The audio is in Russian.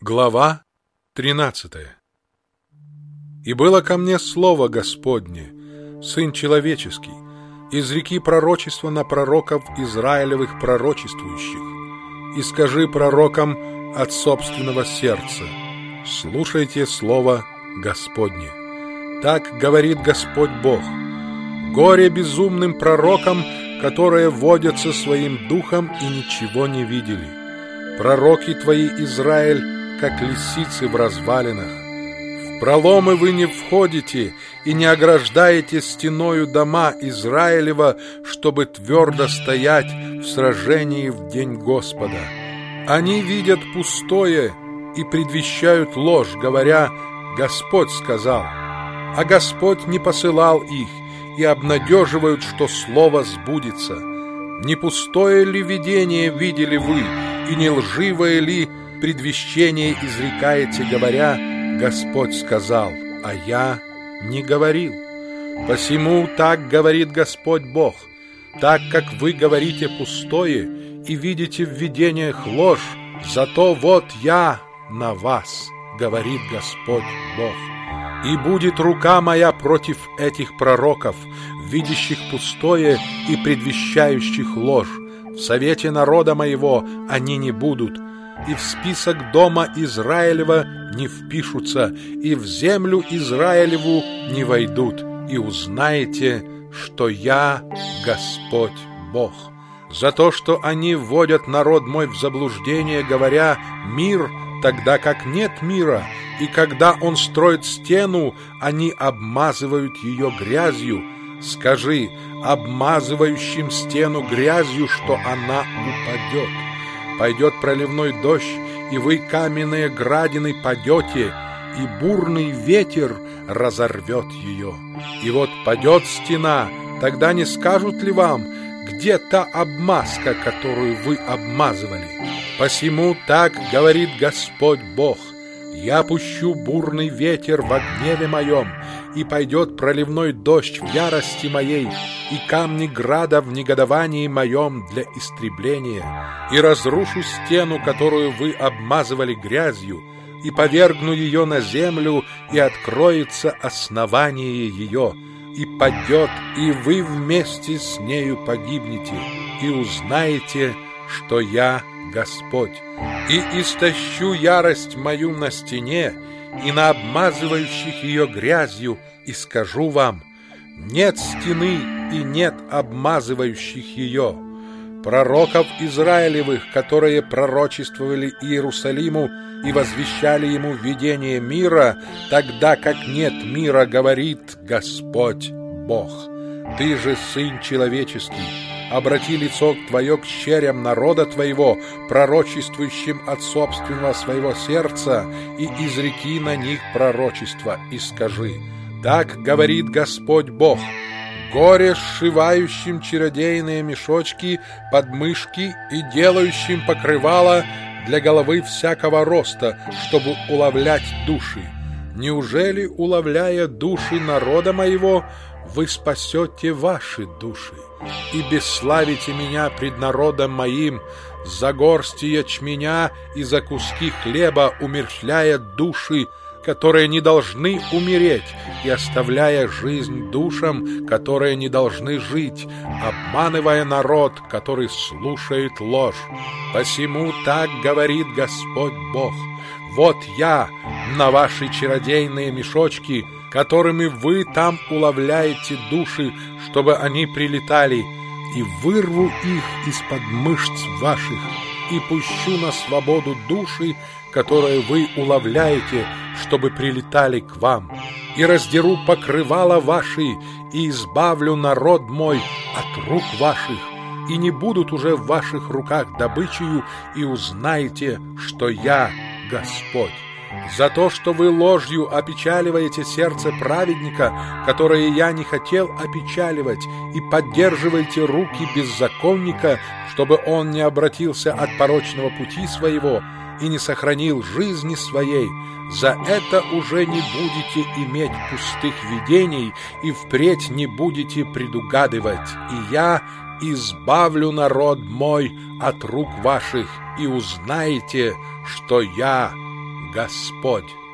Глава 13. «И было ко мне слово Господне, Сын человеческий, изреки пророчество на пророков Израилевых пророчествующих, и скажи пророкам от собственного сердца: слушайте слово Господне. Так говорит Господь Бог: горе безумным пророкам, которые водятся своим духом и ничего не видели. Пророки твои, Израиль, как лисицы в развалинах. В проломы вы не входите и не ограждаете стеною дома Израилева, чтобы твердо стоять в сражении в день Господа. Они видят пустое и предвещают ложь, говоря: Господь сказал, а Господь не посылал их, и обнадеживают, что слово сбудется. Не пустое ли видение видели вы, и не лживое ли предвещение изрекаете, говоря: Господь сказал, а я не говорил? Посему так говорит Господь Бог: так как вы говорите пустое и видите в видениях ложь, зато вот я на вас, говорит Господь Бог. И будет рука моя против этих пророков, видящих пустое и предвещающих ложь. В совете народа моего они не будут, и в список дома Израилева не впишутся, и в землю Израилеву не войдут, и узнаете, что я Господь Бог. За то, что они вводят народ мой в заблуждение, говоря: мир, тогда как нет мира, и когда он строит стену, они обмазывают ее грязью. Скажи обмазывающим стену грязью, что она упадет. Пойдет проливной дождь, и вы, каменные градины, падете, и бурный ветер разорвет ее. И вот падет стена, тогда не скажут ли вам: где та обмазка, которую вы обмазывали? Посему так говорит Господь Бог: я пущу бурный ветер во гневе моем, и пойдет проливной дождь в ярости моей, и камни града в негодовании моем для истребления, и разрушу стену, которую вы обмазывали грязью, и повергну ее на землю, и откроется основание ее, и падет, и вы вместе с нею погибнете, и узнаете, что я Господь. И истощу ярость мою на стене и на обмазывающих ее грязью, и скажу вам: нет стены и нет обмазывающих ее. Пророков Израилевых, которые пророчествовали Иерусалиму и возвещали ему видение мира, тогда как нет мира, говорит Господь Бог. Ты же, сын человеческий, обрати лицо твое к черям народа твоего, пророчествующим от собственного своего сердца, и изреки на них пророчество, и скажи: так говорит Господь Бог: горе сшивающим чародейные мешочки под мышки и делающим покрывало для головы всякого роста, чтобы уловлять души. Неужели, уловляя души народа моего, вы спасете ваши души и бесславите меня пред народом моим, за горсти ячменя и за куски хлеба умерщвляя души, которые не должны умереть, и оставляя жизнь душам, которые не должны жить, обманывая народ, который слушает ложь? Посему так говорит Господь Бог: вот я на ваши чародейные мешочки, которыми вы там уловляете души, чтобы они прилетали, и вырву их из-под мышц ваших, и пущу на свободу души, которые вы уловляете, чтобы прилетали к вам, и раздеру покрывала ваши, и избавлю народ мой от рук ваших, и не будут уже в ваших руках добычею, и узнаете, что я Господь. За то, что вы ложью опечаливаете сердце праведника, которое я не хотел опечаливать, и поддерживаете руки беззаконника, чтобы он не обратился от порочного пути своего и не сохранил жизни своей, за это уже не будете иметь пустых видений и впредь не будете предугадывать, и я избавлю народ мой от рук ваших, и узнаете, что я Господь.